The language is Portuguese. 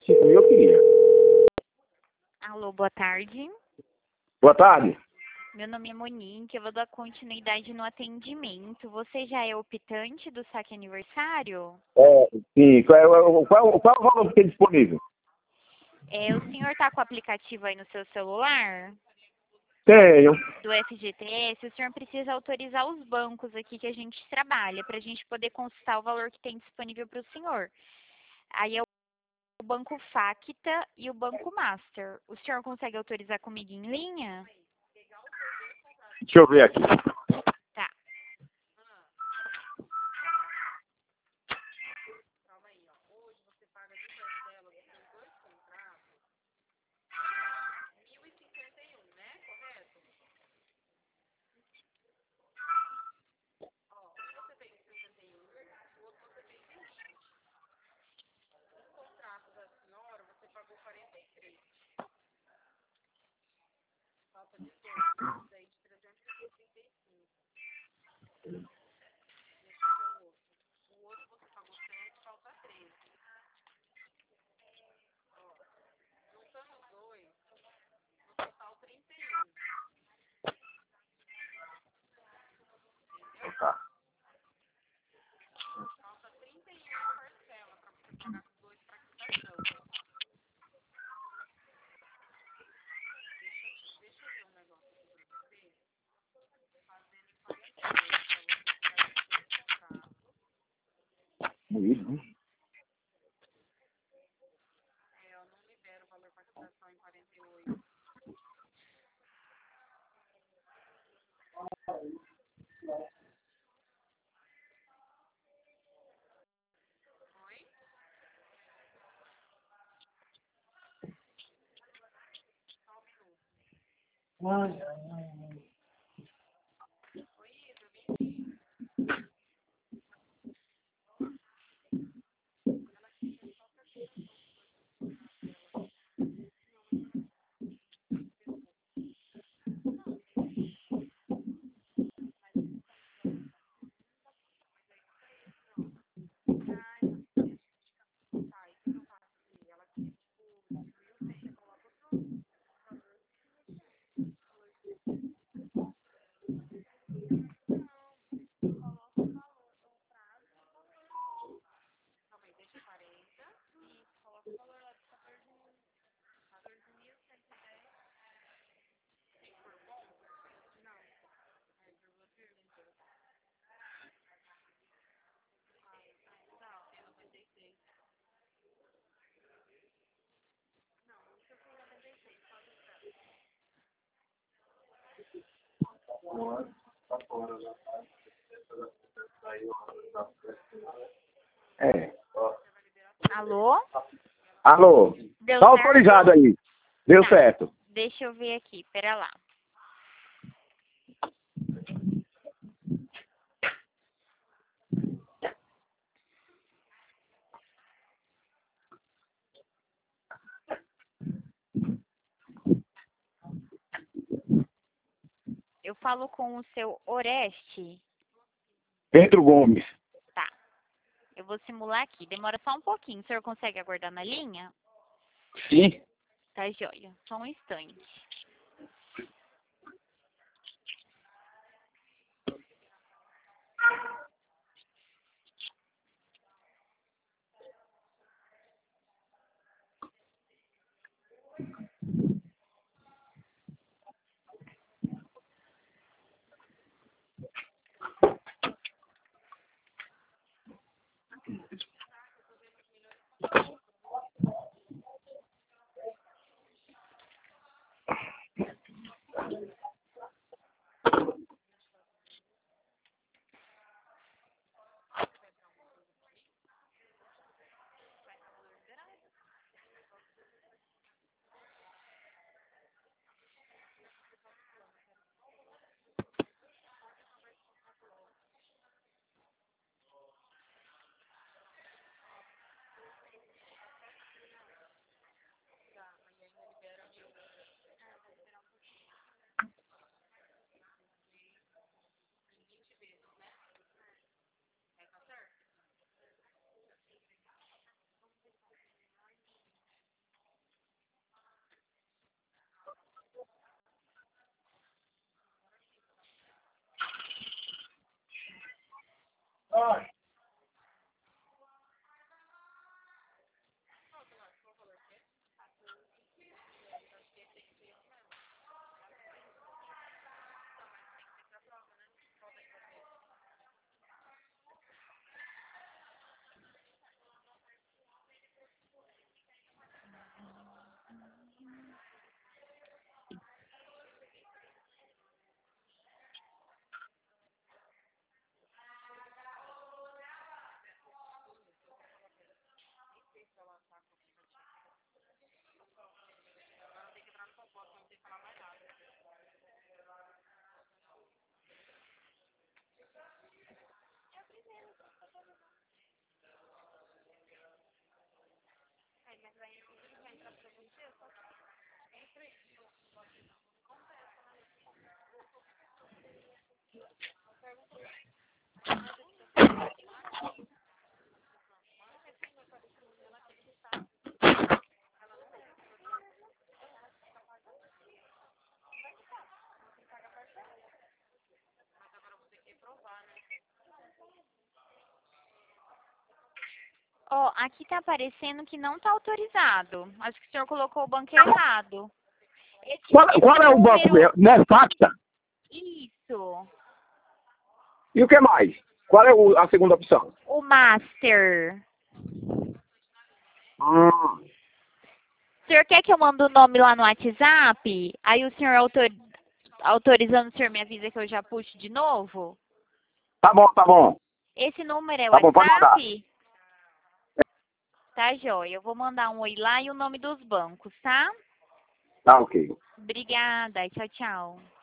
5 mil eu queria. Alô, boa tarde. Boa tarde. Meu nome é Monique, eu vou dar continuidade no atendimento. Você já é optante do saque aniversário? Sim, qual é o valor que tem disponível? O senhor está com o aplicativo aí no seu celular? Tenho. Do FGTS, o senhor precisa autorizar os bancos aqui que a gente trabalha, para a gente poder consultar o valor que tem disponível para o senhor. Aí é o Banco Facta e o Banco Master. O senhor consegue autorizar comigo em linha? Deixa eu ver aqui. Tá. Tá. Moído, né? É. Alô? Alô? Deu Tá certo? autorizado aí. Deu Tá. certo. Deixa eu ver aqui, pera lá. Eu falo com o seu Oreste. Pedro Gomes. Tá. Eu vou simular aqui. Demora só um pouquinho. O senhor consegue aguardar na linha? Sim. Tá joia. Só um instante. Ó, aqui tá aparecendo que não tá autorizado. Acho que o senhor colocou o banco errado. Qual é o banco número... mesmo? Nefacta? Isso. E o que mais? Qual é a segunda opção? O Master. Ah, O senhor quer que eu mande o nome lá no WhatsApp? Aí o senhor autorizando, o senhor me avisa que eu já puxo de novo? tá bom, tá bom. Esse número é o Tá bom, pode mandar. WhatsApp? Tá, joia. Eu vou mandar um oi lá e o nome dos bancos, tá? Tá ok. Obrigada. Tchau, tchau.